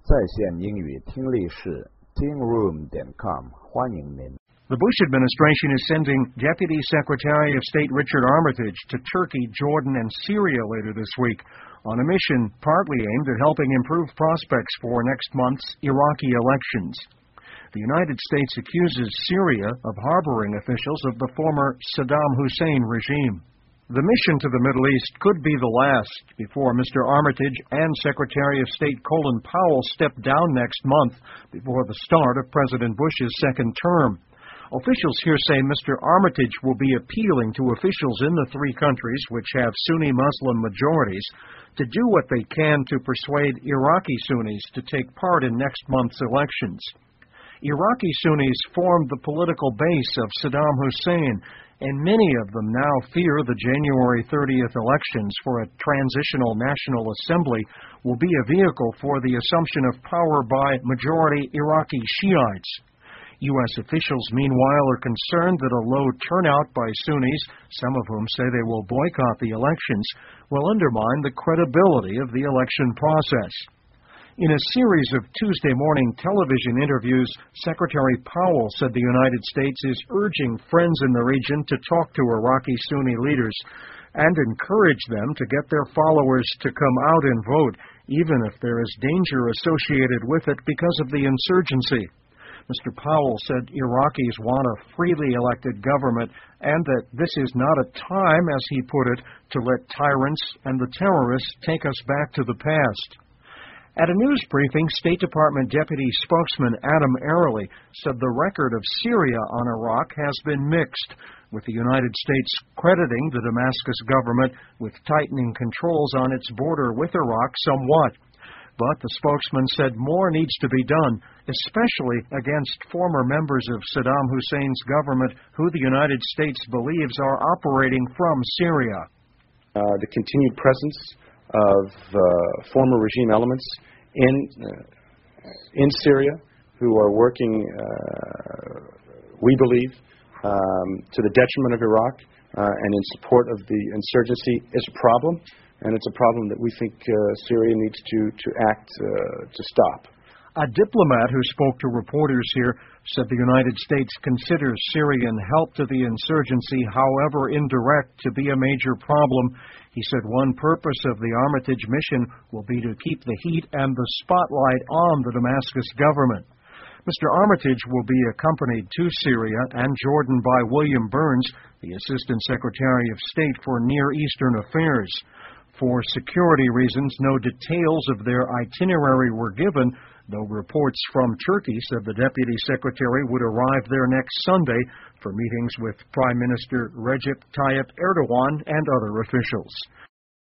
在线英语听力室 tingroom.com 欢迎您。 The Bush administration is sending Deputy Secretary of State Richard Armitage to Turkey, Jordan, and Syria later this week on a mission partly aimed at helping improve prospects for next month's Iraqi elections. The United States accuses Syria of harboring officials of the former Saddam Hussein regime. The mission to the Middle East could be the last before Mr. Armitage and Secretary of State Colin Powell step down next month before the start of President Bush's second term. Officials here say Mr. Armitage will be appealing to officials in the three countries, which have Sunni Muslim majorities, to do what they can to persuade Iraqi Sunnis to take part in next month's elections. Iraqi Sunnis formed the political base of Saddam Hussein, and many of them now fear the January 30th elections for a transitional National Assembly will be a vehicle for the assumption of power by majority Iraqi Shiites. U.S. officials, meanwhile, are concerned that a low turnout by Sunnis, some of whom say they will boycott the elections, will undermine the credibility of the election process. In a series of Tuesday morning television interviews, Secretary Powell said the United States is urging friends in the region to talk to Iraqi Sunni leaders and encourage them to get their followers to come out and vote, even if there is danger associated with it because of the insurgency. Mr. Powell said Iraqis want a freely elected government and that this is not a time, as he put it, to let tyrants and the terrorists take us back to the past. At a news briefing, State Department Deputy Spokesman Adam Airley said the record of Syria on Iraq has been mixed, with the United States crediting the Damascus government with tightening controls on its border with Iraq somewhat. But the spokesman said more needs to be done, especially against former members of Saddam Hussein's government who the United States believes are operating from Syria. The continued presence of former regime elements in Syria who are working, we believe, to the detriment of Iraq and in support of the insurgency is a problem, and it's a problem that we think Syria needs to act to stop. A diplomat who spoke to reporters here said the United States considers Syrian help to the insurgency, however indirect, to be a major problem. He said one purpose of the Armitage mission will be to keep the heat and the spotlight on the Damascus government. Mr. Armitage will be accompanied to Syria and Jordan by William Burns, the Assistant Secretary of State for Near Eastern Affairs. For security reasons, no details of their itinerary were given, though reports from Turkey said the Deputy Secretary would arrive there next Sunday for meetings with Prime Minister Recep Tayyip Erdogan and other officials.